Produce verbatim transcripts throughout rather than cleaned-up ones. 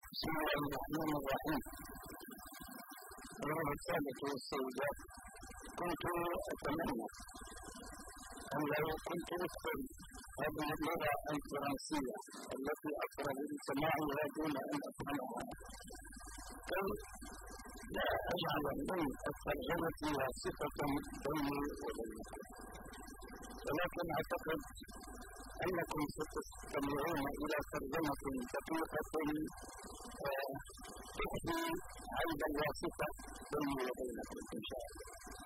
بسم الله الرحمن الرحيم. أيها السادة والسيدات، كنت أتمنى أن لو كنت أدخل هذه اللغة الفرنسية التي أفرغ بسماعها دون أن أفهمها كي لا أجعل من الترجمة واثقة بيني وبينكم، ولكن أعتقد أنكم ستستمعون إلى ترجمة دقيقة تحكي عيب الواسطة بيني وبينكم إن شاء الله.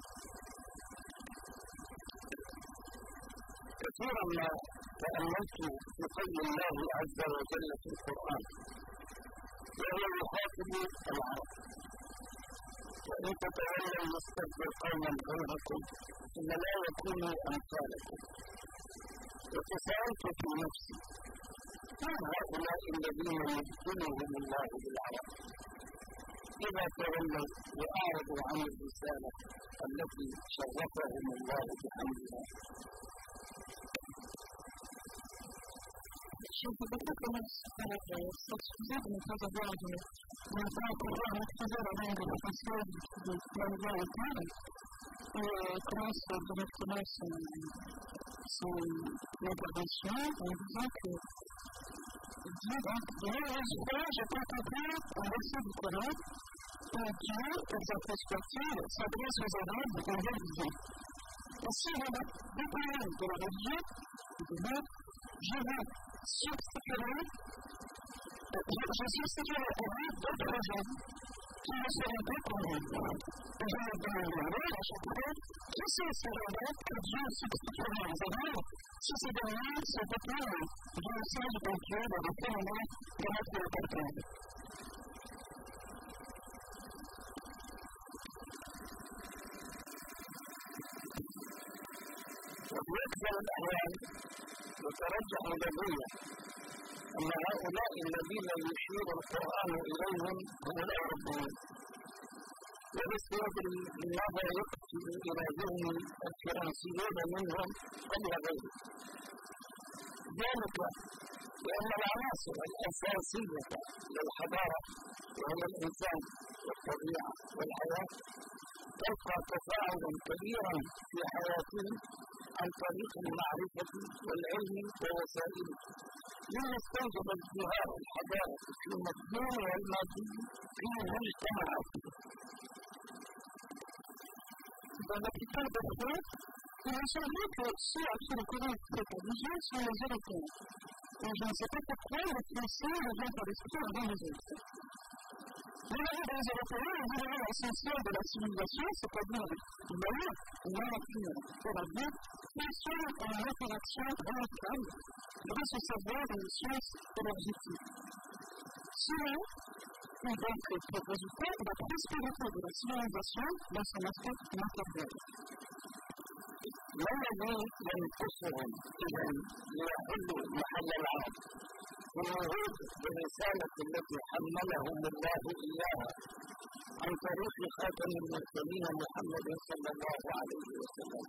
كثيرا ما تأملت في قول الله عز وجل في القرآن وهو يخاطب العرب: وإن تتولوا يستبدل قوما غيركم ثم لا يكونوا أمثالكم. وتساءلت في نفسي: من هؤلاء الذين يبتليهم الله بالعرب إذا تولوا وأعرضوا عن الرسالة التي شرفهم الله بحمدها؟ Je ne peux pas commencer par s'excuser de ne pas avoir de ne pas pouvoir maîtriser la langue française de la langue locale et commence directement son, son intervention en disant que Dieu, donc, je peux comprendre un verset du Coran où Dieu, exalté soit-il, s'adresse aux Arabes en leur disant: ainsi, on a deux paroles de la religion, de l'autre, je veux substituer, je substituerai à lui d'autres gens qui ne seront pas comme lui. Et je me demanderai à chaque fois qui sont ces gens-là que Dieu substituera aux Arabes si ces derniers sont déclarés du message de Dieu dans le phénomène de notre répertoire. وفي أكثر الأحيان يترجح لدي أن هؤلاء الذين يشير القرآن إليهم هم الأوروبيين، ولست أدري لماذا يقتل إلى ذهن الفرنسيين منهم قبل غيره، ذلك لأن العناصر الأساسية للحضارة وهي الإنسان والطبيعة والحياة تلقى تفاعلا كبيرا في حياتهم عن طريق المعرفة والعلم ووسائله، مما استوجب ازدهار الحضارة في المضمون والمادي في المجتمعات. Dans la plupart des fois, il me semble que ceux à qui le Coran est religieux sont les Européens. Et je ne sais pas pourquoi les Français le viennent par l'esprit avant les autres. Le niveau des Européens est l'élément essentiel de la civilisation, c'est-à-dire l'homme, la nature et la vie, fonctionnent en interaction remarquable grâce au savoir et aux sciences énergétiques. Cela est donc pour résultat la prospérité de la civilisation dans son aspect matériel. ما الذي ينقصهم إذا ليحلوا محل العرب والوعود بالرسالة التي حملهم الله إياها عن طريق خاتم المرسلين محمد صلى الله عليه وسلم؟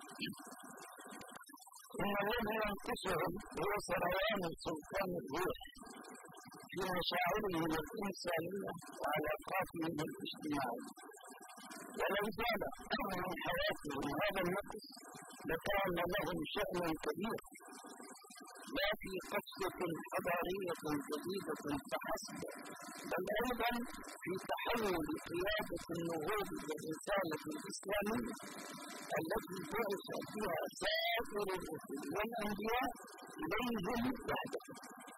إن الذي ينقصهم هو سريان سلطان الروح في مشاعرهم الإنسانية وعلاقاتهم الاجتماعية، ولو زال من حياتهم هذا النقص لكان لهم شأن كبير، لا في قصة حضارية جديدة فحسب، بل أيضا في تحول قيادة النهوض بالرسالة الإسلامية التي بعث فيها سائر الرسل والأنبياء إليهم وحدهم.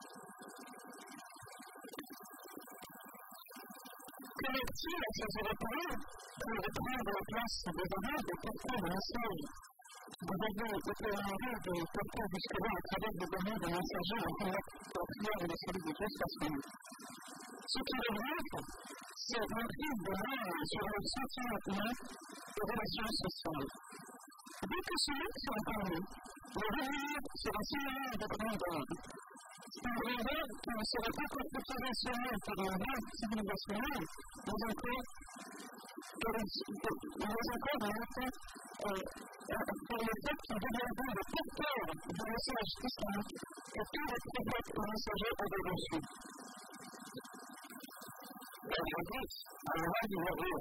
Comment-il à ces Européens pour reprendre la place des Arabes et porter le message vous avez été honoré de porter jusque-là à travers des années de messagers en prière de celui de gestation. Ce qui regrette, c'est l'emprise de l'homme sur le sentiment humain et relations sociales. Dès que ceux qui sont parmi, le revenir sur un synonyme de grandeur. Une grandeur qui ne serait pas constitutionnelle pour une base civilisationnelle, mais encore mais encore en effet pour le fait qu'ils deviendront le porteur du message islamique et tous les prophètes et messagers avaient reçu. الحديث عن هذه الروح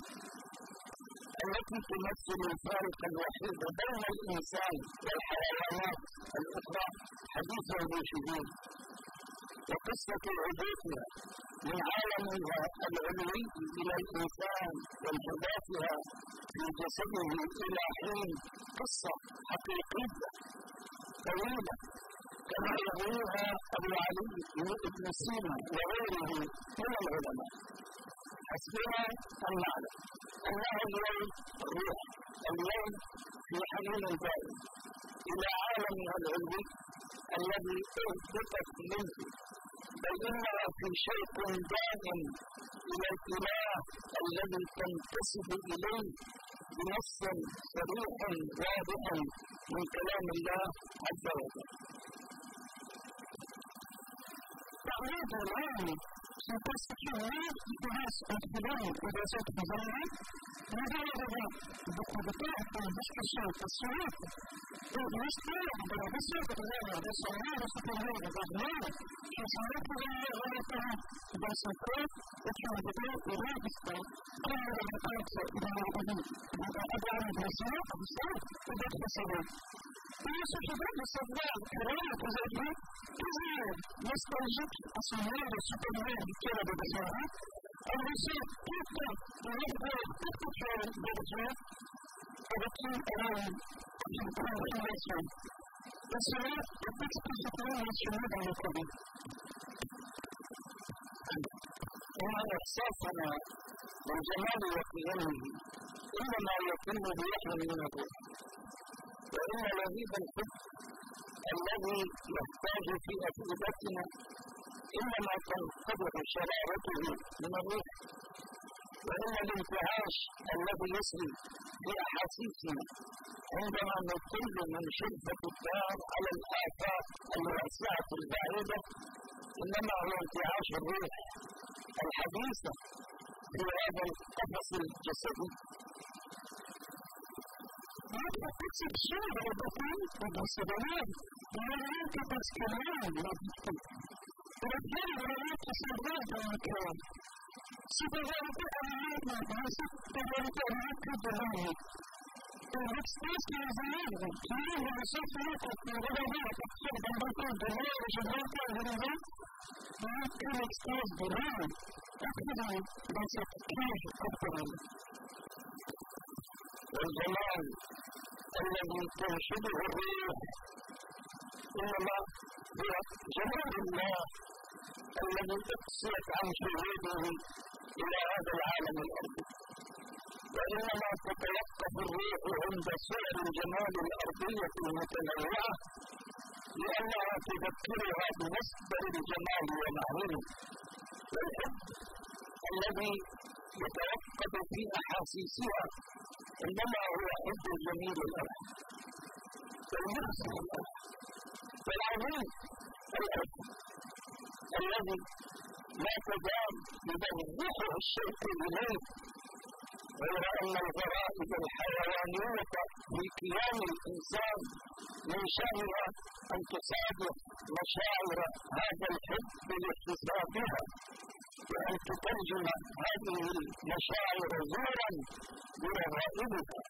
التي تمثل الفارق الوحيد بين الإنسان والحيوانات الأخرى حديث الراشدين، وقصة عبورها من عالمها العلوي إلى الإنسان وانحداثها في جسده إلى حين قصة حقيقية طويلة كما يرويها أبو علي بن سينا وغيره من العلماء. حسبنا أن نعلم أنها اليوم الروح اليوم في حنين دائم إلى عالمها العلوي الذي أهبطت منه، بل إنها في شوق دائم إلى الإله الذي تنتسب إليه بنص صريح واضح من كلام الله عز وجل. تعريض العلم في قصة الناس الفلان ودراسات الفضائية مجرد بطبيعة في ذلك الشيء الصراط المشكلة بالنسبة للغاية بالصراط والسفرية بالغاية في صراط الغاية ولكن بالسفرات وكان بداية إرادة كل الغايات أدعى بالسراط بالسراط وبدأ السراط ويسفرات بالسفرات كرامة تزاجه تزاج يستوجد الصراط والسفرية بكرة بالسراط الرسول تبقى ونبقى تبقى بالجهة ولكن أرام القرآن الرسول والصلاة تبقى القرآن الرسول على الكبير. ومن إحساسنا بالجمال وقيمه إنما يتم بوحي من الروح، وإن لهيب الحب الذي يحتاج في أفئدتنا إنما تنقضح شرارته من الروح، وإن الانتعاش الذي يسري في أحاسيسنا عندما نطل من شدة الدار على الآفاق الواسعة البعيدة إنما هو انتعاش الروح الحديثة في هذا القفص الجسدي. هذا القفص الشيء البطن والبصريان ومن تتسكران لذلك ورجال وليك سبب المكان سبب الأمانات والعصف تبارك أمانات الدلالة والاكستاس كالزمان كان الرسول فلاك وغلبات أكثر بمبطل الدلالة وجبرات الغلبات وكان الاكستاس دلالة أكثر بس كيف أكثر والجمال الذي تنشده الروح إنما هو جمال الله الذي أقصيت عن شهوده إلى هذا العالم الأرضي، وإنما تتوقف الروح عند صور الجمال الأرضية المتنوعة لأنها تذكرها بمصدر الجمال ومعونه، والحب الذي يتوقف في أحاسيسها إنما هو حب الجميل الأرض والمحسن الأرض والعظيم الأرض الذي لا تزال يبغضه الشوق إليه، غير أن الغرائز الحيوانية في كيان الإنسان من شأنها أن تصادف مشاعر هذا الحب لاكتسابها، وأن تترجم هذه المشاعر زورا برغائبها.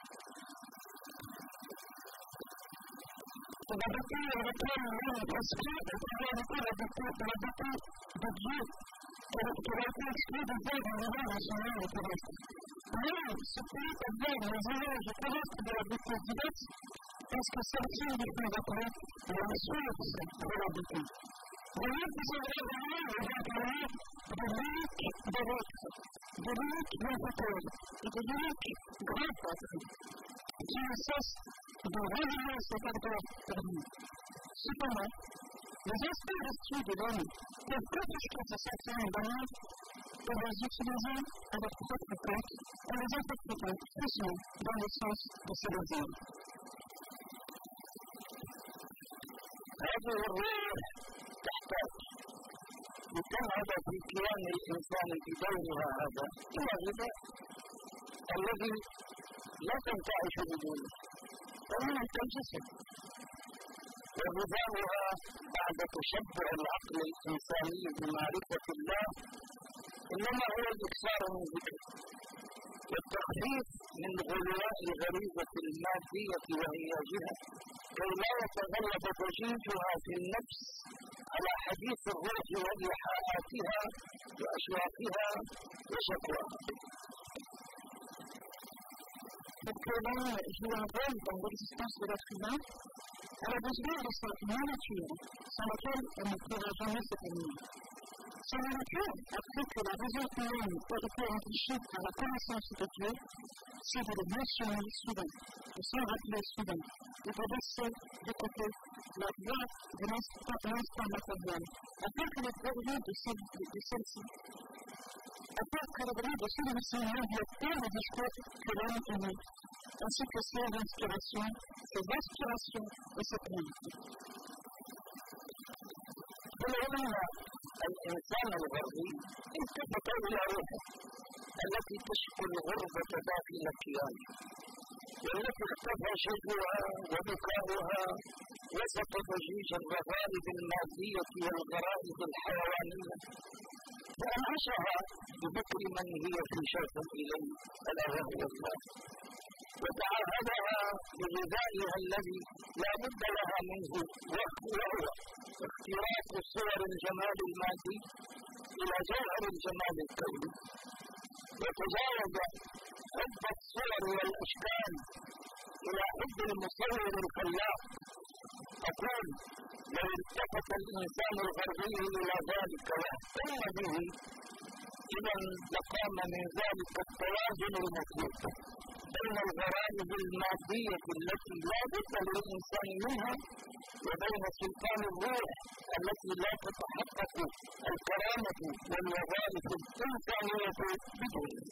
وبدأ يذكر من الأسفل ويذكر وذكر بجيء كرافة سكيد الزيد من هذا الشمال كرافة من سكيد الزيد من زمان كرافة برابط الزيدات اسك السلسين بكم ذكرة ورسول برابطه وليس سنرى الزمان وذكرة بليك بريك بليك يفتر بليك غرفة كيساس بغير سكرة cependant, les aspects reçus de l'homme peuvent protéger de certains éléments et les utiliser à leur propre compte en les interprétant facilement dans le sens de ces raisons. هذه الروح تحتاج لتنهض في كيان الإنسان بدورها هذا إلى الغذاء الذي لا تنتعش بدونه، ومن الجسد، وغذاؤها بعد تشبع العقل الإنساني بمعرفة الله إنما هو الإكثار من ذكر والتخفيف من غلواء غريزة المادية وهياجها كي لا يتغلب ضجيجها في النفس على حديث الروح وإيحاءاتها وأشواقها وشكواها. Donc là, joue un rôle dans l'existence de l'être humain, elle a besoin de sa nourriture, sans laquelle elle ne pourra jamais s'épanouir. Sa nourriture, après que la raison humaine a été enrichie par la connaissance de Dieu, c'est de le mentionner soudain, de s'en rappeler soudain, et de laisser de côté la voie de l'instant matériel, afin que le progrès de celle-ci, afin que le progrès de celui-ci n'enveloppe le discours que l'homme est, ainsi que ses inspirations, ses aspirations et ses priorités. الإنسان الغربي التفت إلى روحه التي تشكو الغربة داخل كيانه والتي اختفى شجوها وبكاؤها وسط ضجيج الرغائب المادية والغرائز الحيوانية فأنعشها بذكر من هي في شوق إليه ألا وهو الله وتعهدها بغذائها الذي لا بد لها منه وهو اختراق صور الجمال المادي إلى جوهر الجمال الكوني وتجاوز حب الصور والأشكال إلى حب المصور الخلاق. أقول لو التفت الإنسان الغربي إلى ذلك واهتم به إذا لقام من ذلك التوازن المطلوب بين الغرائز المادية التي لا بد للإنسان منها وبين سلطان الروح التي لا تتحقق الكرامة والوظائف الإنسانية بدونها.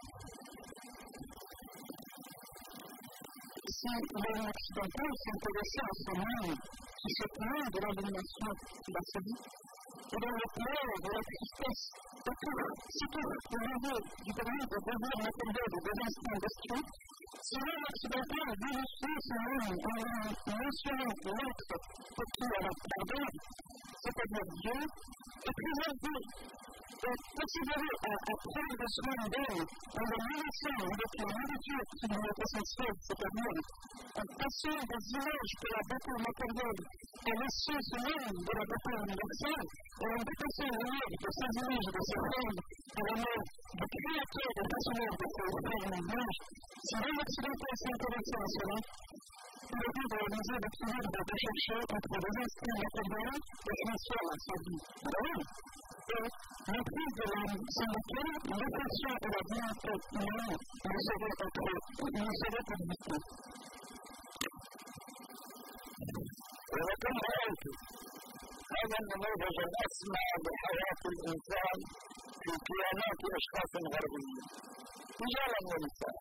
Si les occidentaux s'intéressaient à ce monde qui se plaint de l'aliénation de la vie et dans le pleur de la tristesse, sitôt au niveau du domaine de devenir matériel de des instincts bestiaux, si les occidentaux vérifiaient ce monde en mentionnant l'être pour qui elle a pardon, c'est-à-dire Dieu, et préserver et considérer à, à prendre soin d'elle en le nourrissant avec la nourriture qui lui est essentielle, c'est-à-dire en passant des images de la beauté matérielle à laisser ce monde de la beauté universelle et en dépassant l'image de ces images de ces formes à la mort du créateur de personnage de ces formes images, si les occidentaux s'intéressaient à cela, il est temps de réaliser l'équilibre de rechercher entre les instincts matériels et essentiels à sa vie. Et maîtrise de l'âme sans laquelle l'attention et la dignité humaine ne seraient exister. وكم رأيت هذا النموذج الأسمى بحياة الإنسان في كيانات أشخاص غربيين رجالا ونساء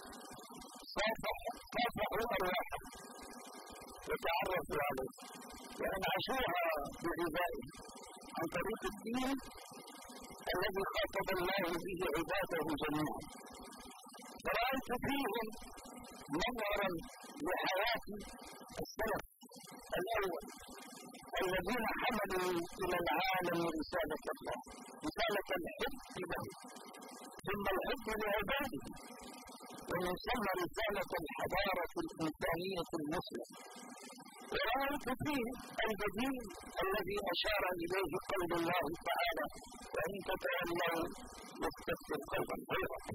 صافحوا أرواحهم وتعرفوا عليه وأنعشوها بغذائه عن طريق الدين الذي خاطب الله به عباده جميعا. فرأيت فيهم منظرا لحياة السلف الأول الذين حملوا إلى العالم رسالة الله، رسالة الحب له ثم الحب لعباده، ومن ثم رسالة الحضارة الإنسانية المسلمة. ورأيت فيه البديل الذي أشار إليه قول الله تعالى: وإن تتولوا يستبدل قوما غيركم.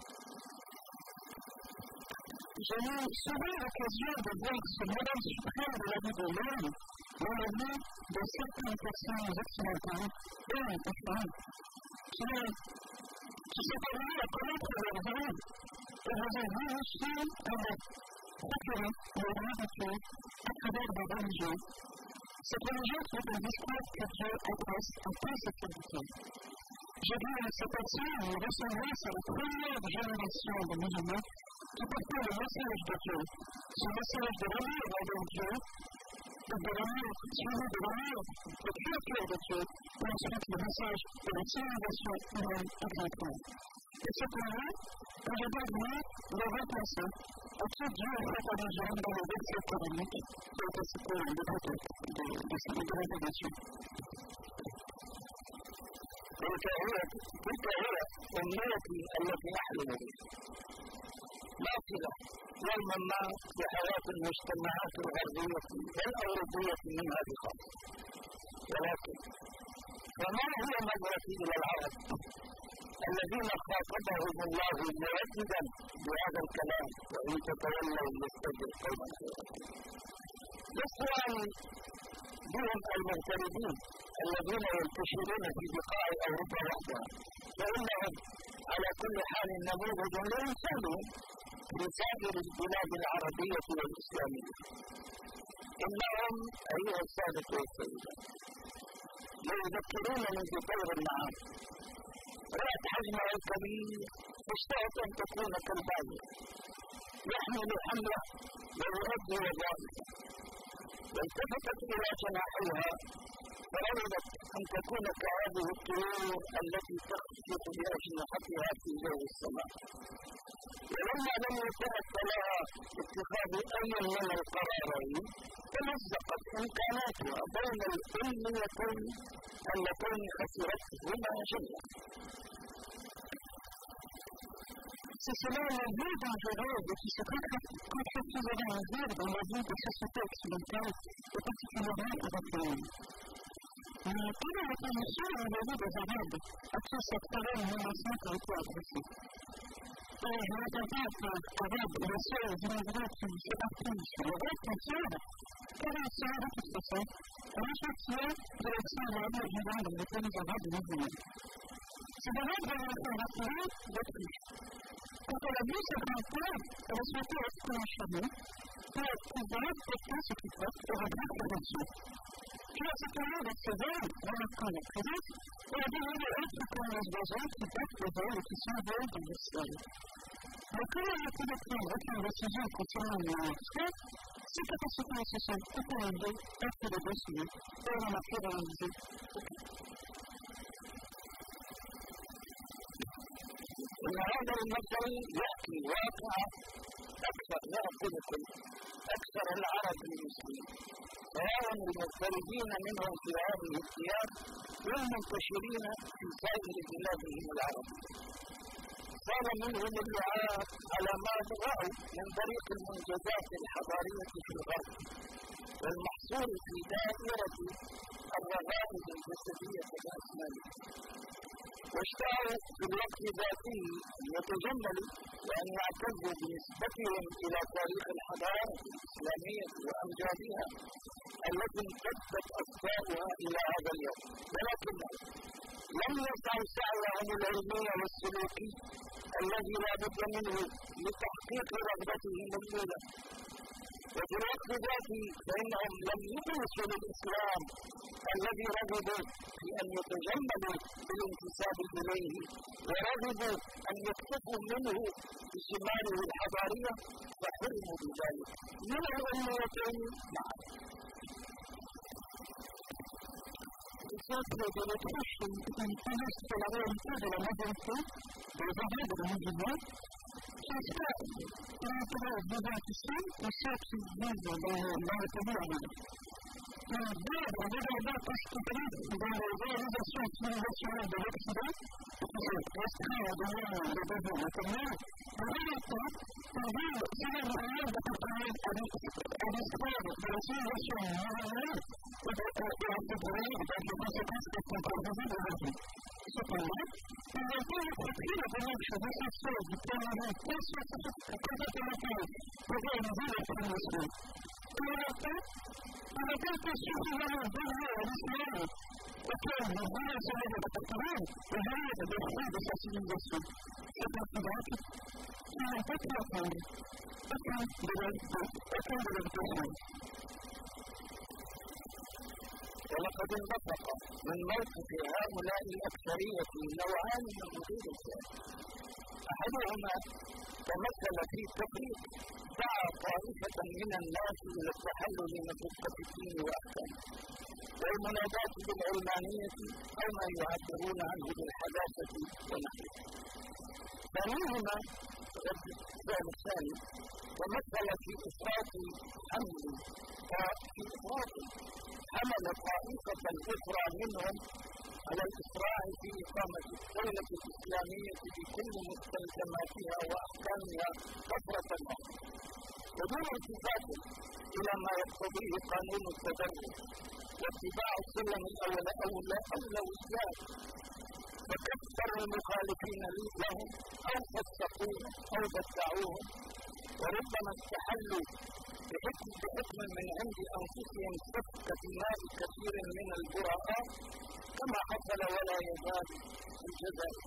J'ai eu souvent l'occasion de voir ce modèle suprême de la vie de l'homme dans la vie de certaines personnes occidentales, hommes et femmes, qui, qui sont arrivés à connaître leur vie et vous ont réussi à leur procurer leur nourriture à travers des religions. Cette religion qui est un discours que Dieu adresse à tous ses serviteurs. J'ai vu à cette action une ressemblance à la première génération de musulmans qui portait le message de Dieu, ce message de l'amour envers Dieu, et de l'amour suivi de l'amour de créature de Dieu, et ensuite le message de la civilisation humaine exemplaire. Et cependant, aujourd'hui, les remplaçants, à qui Dieu a fait allusion dans le verset coranique qui a été cité en début de, de, de, de l'intervention. تلك هي تلك هي أمنيتي التي أحلم بها باطلة يوما ما في حياة المجتمعات الغربية والأوروبية منها بخاصة. ولكن فما هي نظرتي إلى العرب الذين خاطبهم الله مرددا بهذا الكلام وإن تتولوا يستبدل قوما غيركم؟ الإخوان بهم المغتربين الذين ينتشرون في بقاع أوروبا وحدها فإنهم على كل حال نموذج لإنسانهم في سائر البلاد العربية والإسلامية. إنهم أيها السادة والسيدات يذكرونني بطور النعام رأت حجمها الكبير تشتهت أن تكون كالبعير يحمل حمله ويؤدي وظائفه والتفتت إلى جناحيها فرغبت أن تكون كهذه الطيور التي تخطف بأجنحتها في جو السماء. ولما لم يتأت لها اتخاذ أي من القرارين تمزقت إمكاناتها بين الأمنيتين اللتين خسرتهما جميعا. C'est cela la vie dangereuse qui se concrétiserait un jour dans la vie des sociétés occidentales et particulièrement européennes. Mais quelle est la position vis-à-vis des Arabes à qui cette parole menaçante a été adressée? Et je n'entends pas par Arabes les seuls immigrants qui se appuient sur le reste entière, car ils sont de toute façon un châtiment de l'action de la vie vivant dans les pays arabes musulmans. Ces Arabes vont être rassurés de plus. Quand elle a vu ce grand père, elle a souhaité être enchaînée pour pouvoir porter ce qui porte et revoir sa version. Puis à ce moment de ses ailes, remarquant la présence, elle a demandé être comme les oiseaux qui portent les ailes et qui s'envolent dans le ciel. Mais comme elle n'a pu prendre aucune décision concernant le souhait, ses capacités se sont étendues après le dossier et elle en a pu réaliser aucun. إن هذا المثل يحكي واقع أكثر لا أقول كل أكثر العرب المسلمين سواء المغتربين منهم في هذه الثياب والمنتشرين في سائر بلادهم العربية. صار منهم اللعاب على ما رأوا من طريق المنجزات الحضارية في الغرب والمحصور في دائرة الرغائب الجسدية بأسمائها. واشتهوا في الوقت ذاته أن يتجملوا وأن يعتزوا بنسبتهم إلى تاريخ الحضارة الإسلامية وأمجادها التي امتدت أسبابها إلى هذا اليوم، ولكنهم لم يسعوا سعيهم العلمي والسلوكي الذي لا بد منه لتحقيق رغبتهم الأولى. وفي الوقت ذاته فإنهم لم يخلصوا للإسلام الذي رغبوا في أن يتجملوا بالانتساب إليه ورغبوا أن يكتفوا منه بشماله الحضارية فحرموا بذلك من الأمنيتين معا. Cette de l'autruche illustre la réalité de la modernité des Arabes et des musulmans qui espèrent l'intérêt vivant ici et ceux qui vivent dans, dans le pays arabe. Ils veulent regarder particulièrement dans les réalisations civilisationnelles de l'Occident, qui sont restreints au domaine des besoins matériels, mais en même temps, ils veulent trouver le moyen d'appartenir à l'histoire de la civilisation musulmane et à intégrer les conséquences qui sont prévues aujourd'hui. Cependant, ils ont pu être pris la démarche essentielle du plan de vie conservateur pour réaliser les premiers soins. En même temps, il n'a pas été suffisamment dédié à l'islam auquel nous voulons se mettre d'appartenir et jouir des fruits de sa civilisation. C'est ainsi donc qu'ils n'ont pas pu apprendre aucun de leurs besoins. ولقد انبثق من موقف هؤلاء الأكثرية نوعان من وجود الذات. أحدهما تمثل في تفريق دعا طائفة من الناس إلى التحلل من رتبة الدين وأحكامه والمناداة بالعلمانية أو ما يعبرون عنه بالحداثة ونحوها. ثانيهما الإسلام الثاني تمثل في إفراط حمل في إفراط حمل طائفة أخرى منهم على الإسراع في إقامة الدولة الإسلامية بكل مستلزماتها وأحكامها كثرة واحدة، ودون التفات إلى ما يقتضيه قانون التدرج واتباع السلم الأول أولى أولويات، وكثر المخالفين لهم أو فسقوهم أو بدعوهم، وربما استحلوا بحكم بحكم من عند أنفسهم سفك دماء كثير من البراء كما حصل ولا يزال في الجزائر.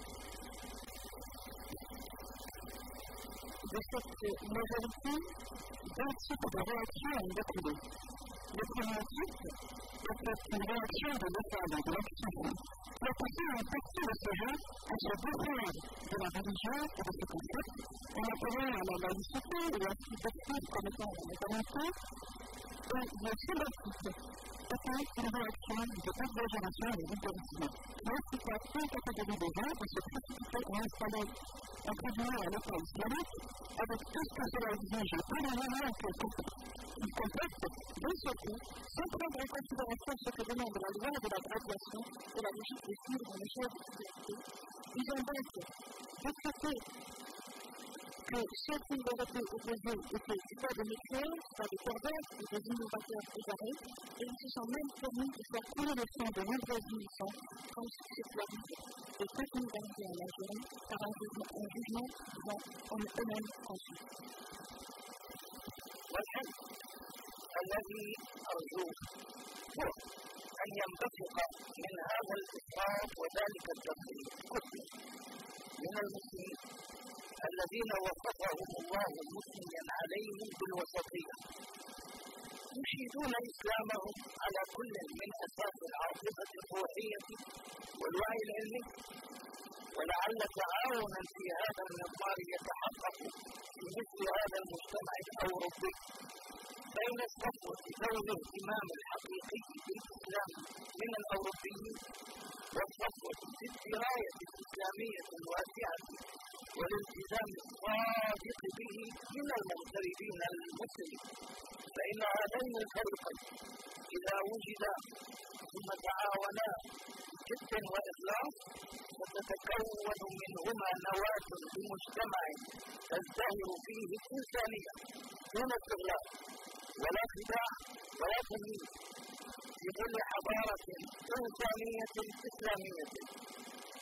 De cette majorité, deux types de réactions ont découlé. Le premier type était une réaction de l'État de l'activité, qui a poussé une partie de ces gens à se défaire de la religion et de ses concepts, en appelant à la laïcité et à la perspective comme étant la modernité, et le second type était une réaction de exagération et de libéralisme, qui incita une catégorie de gens à se précipiter et installer un tribunal à l'État islamique, avec tout ce que cela exige et la manière que il comporte, d'un seul coup, sans prendre en considération ce que demande la loi de la graduation et la logique de suivre en échelle de sécurité. Ils ont donc décrété que ceux qui leur étaient opposés étaient soit des médecins, soit des pervers, ou des innovateurs égarés, et ils se sont même permis de faire couler le sang de nombreux innocents, comme sexualisés et criminalisés en Algérie par un jugement, un jugement dont on est eux-mêmes conscients. والحل الذي أرجوه هو أن ينبثق من هذا الإسراف وذلك التفصيل كله من المسلمين الذين وصفهم الله مثنيا عليهم بالوسطية، يشهدون إسلامهم على كل من أساس العاطفة الروحية والوعي العلمي، ولعل تعاونا في هذا المضمار يتحقق في مثل هذا المجتمع الأوروبي بين الصفوة ذوي الاهتمام الحقيقي بالإسلام من الأوروبيين والصفوة في الدراية الإسلامية الواسعة والالتزام الصادق به من المغتربين المسلمين، فإن هذين الفريقين إذا وجدا ثم تعاونا بجد وإخلاص ستتكون منهما نواة لمجتمع تزدهر فيه الإنسانية دون استغلال ولا خداع ولا تمييز، في ظل حضارة إنسانية إسلامية